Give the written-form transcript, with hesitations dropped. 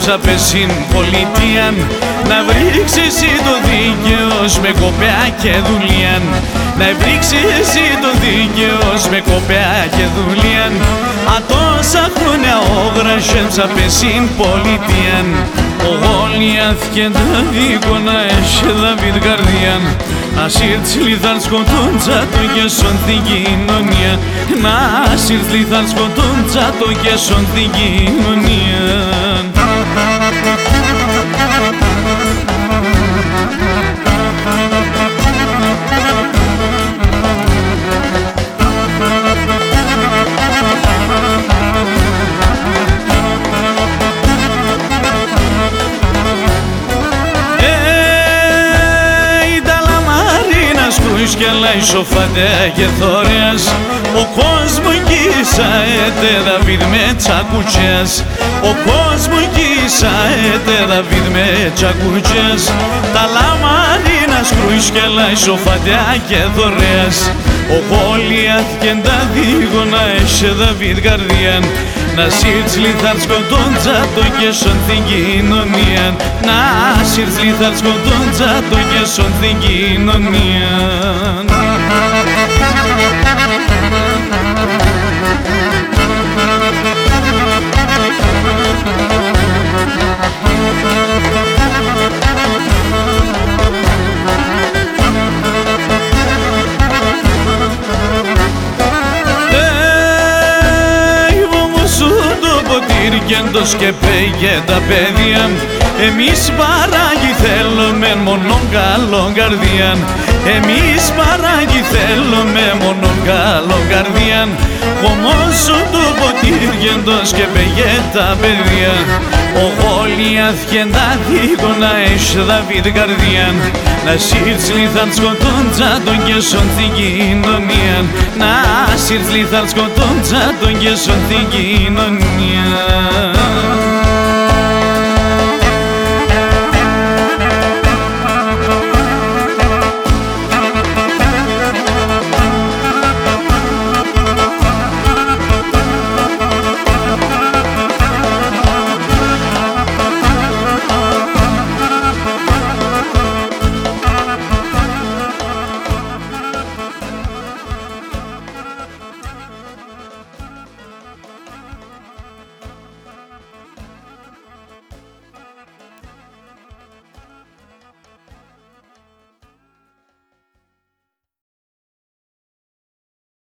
αγόρεψα πες στην πολιτεία να βρήξεις εσύ το δίκαιος με κοπέα και δουλεία. Να βρήξεις εσύ το δίκαιος με κοπέα και δουλεία. Τόσα χρόνια αγόρεψα πες στην πολιτεία. Ο Γολιάθ και τα δίκονα έχει Δαβίδ καρδιά. Ας ήρθει θα σκοτούν τσάτο και σον την κοινωνία. Να ήρθει θα σκοτούν τσάτο και σον την κοινωνία. Και λάει σοφαντέα και θωρέας. Ο κόσμο κοίσαεται Δαβίδ με τσακουτσιάς. Ο κόσμο κοίσαεται Δαβίδ με τσακουτσιάς. Τα λαμαρίνα σκρούεις και λάει σοφαντέα και θωρέας. Ο Γολιάθ και τα δίγωνα έχει Δαβίδ καρδιά. Να σύρθλι θα σκοτών τσάτο και σον την κοινωνία. Να σύρθλι θα σκοτών τσάτο και σον την κοινωνία. Κέντος και πέγε τα παιδιά. Εμείς παράγει θέλουμε μόνον καλόν καρδίαν. Εμείς παράγει θέλουμε μόνον καλόν καρδίαν. Όμως το ποτήρι κέντος και πέγε τα παιδιά. Ο Γολιάθ και τα δίκονα έχει Δαβίδ καρδίαν. Να σύρθλι θα σκοτών τσάτον και σον την κοινωνία. Να σύρθλι θα σκοτών τσάτον και σον την κοινωνία.